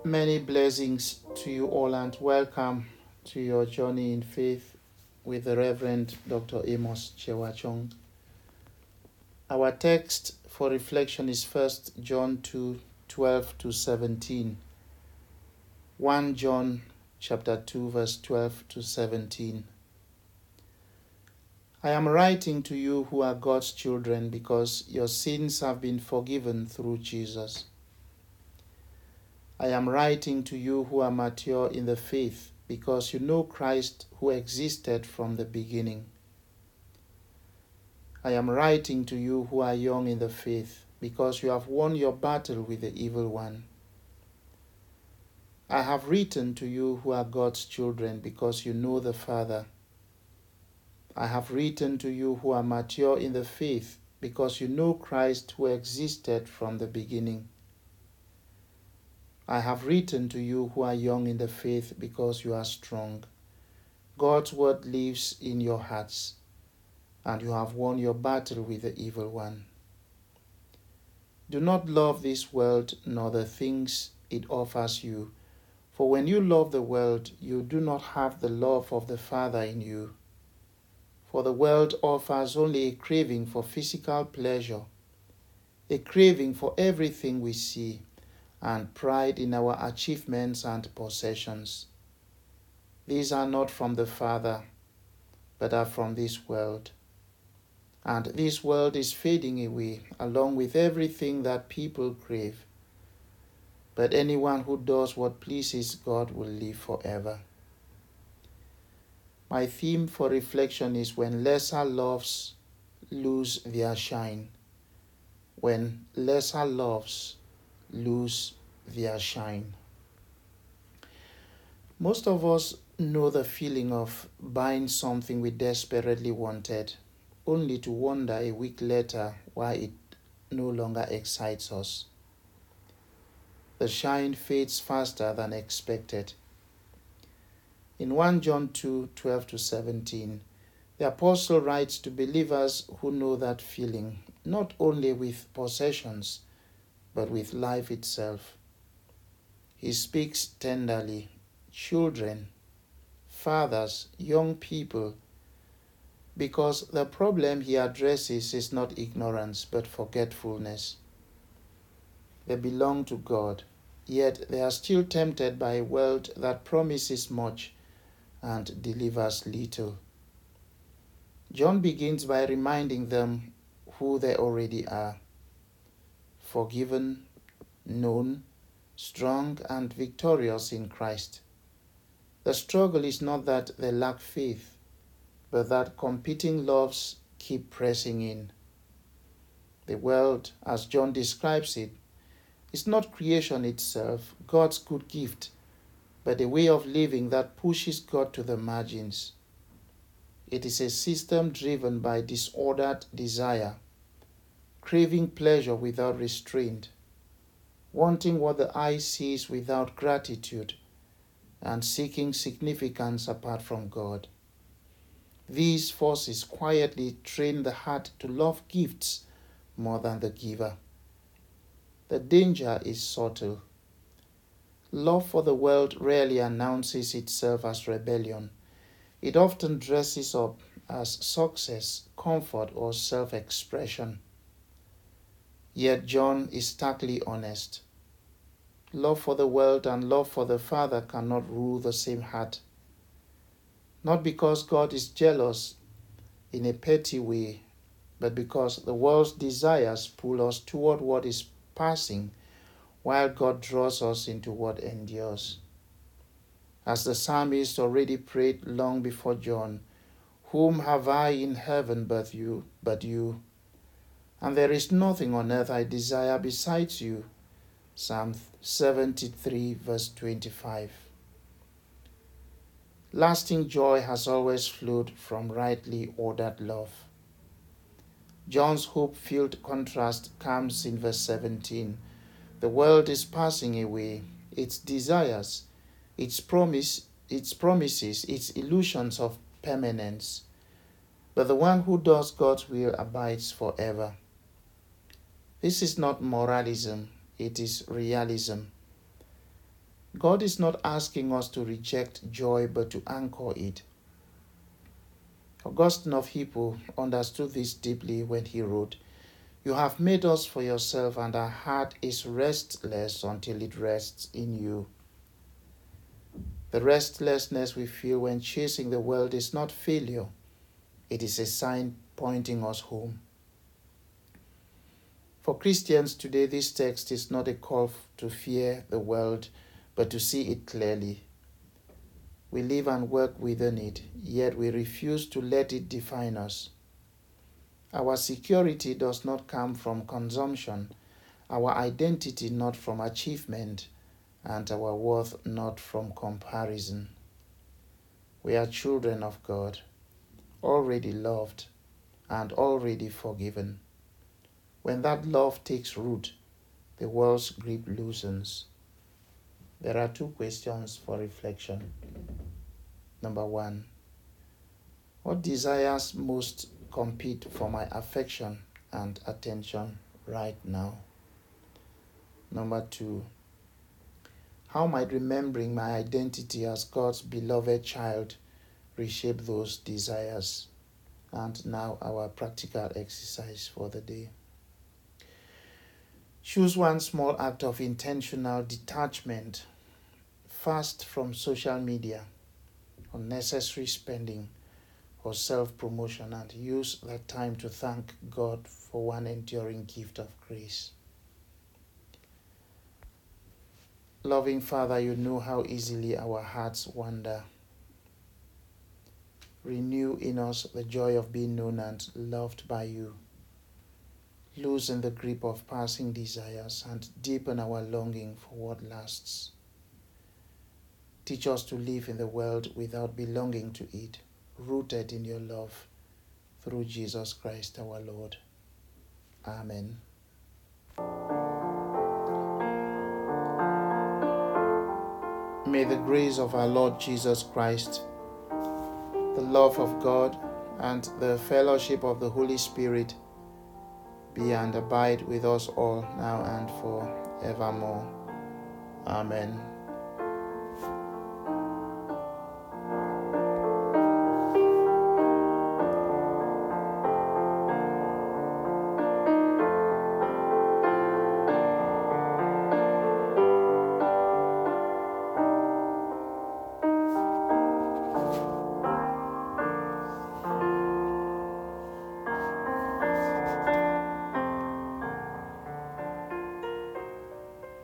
Many blessings to you all and welcome to your journey in faith with the Reverend Dr. Amos Chewachong. Our text for reflection is 1 John 2:12 to 17. 1 John chapter 2 verse 12 to 17. I am writing to you who are God's children because your sins have been forgiven through Jesus. I am writing to you who are mature in the faith because you know Christ who existed from the beginning. I am writing to you who are young in the faith because you have won your battle with the evil one. I have written to you who are God's children because you know the Father. I have written to you who are mature in the faith because you know Christ who existed from the beginning. I have written to you who are young in the faith because you are strong. God's word lives in your hearts, and you have won your battle with the evil one. Do not love this world nor the things it offers you, for when you love the world, you do not have the love of the Father in you. For the world offers only a craving for physical pleasure, a craving for everything we see, and pride in our achievements and possessions. These are not from the Father, but are from this world. And this world is fading away, along with everything that people crave. But anyone who does what pleases God will live forever. My theme for reflection is when lesser loves lose their shine. When lesser loves lose their shine. Most of us know the feeling of buying something we desperately wanted, only to wonder a week later why it no longer excites us. The shine fades faster than expected. In 1 John 2:12 to 17, the apostle writes to believers who know that feeling, not only with possessions, but with life itself. He speaks tenderly, children, fathers, young people, because the problem he addresses is not ignorance, but forgetfulness. They belong to God, yet they are still tempted by a world that promises much and delivers little. John begins by reminding them who they already are: forgiven, known, strong, and victorious in Christ. The struggle is not that they lack faith, but that competing loves keep pressing in. The world, as John describes it, is not creation itself, God's good gift, but a way of living that pushes God to the margins. It is a system driven by disordered desire, craving pleasure without restraint, wanting what the eye sees without gratitude, and seeking significance apart from God. These forces quietly train the heart to love gifts more than the giver. The danger is subtle. Love for the world rarely announces itself as rebellion. It often dresses up as success, comfort, or self-expression. Yet John is starkly honest. Love for the world and love for the Father cannot rule the same heart. Not because God is jealous in a petty way, but because the world's desires pull us toward what is passing, while God draws us into what endures. As the psalmist already prayed long before John, "Whom have I in heaven but you? And there is nothing on earth I desire besides you." Psalm 73 verse 25. Lasting joy has always flowed from rightly ordered love. John's hope-filled contrast comes in verse 17. The world is passing away, its desires, its promises, its illusions of permanence. But the one who does God's will abides forever. This is not moralism, it is realism. God is not asking us to reject joy, but to anchor it. Augustine of Hippo understood this deeply when he wrote, "You have made us for yourself, and our heart is restless until it rests in you." The restlessness we feel when chasing the world is not failure. It is a sign pointing us home. For Christians today, this text is not a call to fear the world, but to see it clearly. We live and work within it, yet we refuse to let it define us. Our security does not come from consumption, our identity not from achievement, and our worth not from comparison. We are children of God, already loved and already forgiven. When that love takes root, the world's grip loosens. There are 2 questions for reflection. Number 1, what desires most compete for my affection and attention right now? Number 2, how might remembering my identity as God's beloved child reshape those desires? And now our practical exercise for the day. Choose one small act of intentional detachment. Fast from social media, unnecessary spending, or self-promotion, and use that time to thank God for one enduring gift of grace. Loving Father, you know how easily our hearts wander. Renew in us the joy of being known and loved by you. Loosen the grip of passing desires and deepen our longing for what lasts. Teach us to live in the world without belonging to it, rooted in your love, through Jesus Christ our Lord. Amen. May the grace of our Lord Jesus Christ, the love of God, and the fellowship of the Holy Spirit be and abide with us all now and forevermore. Amen.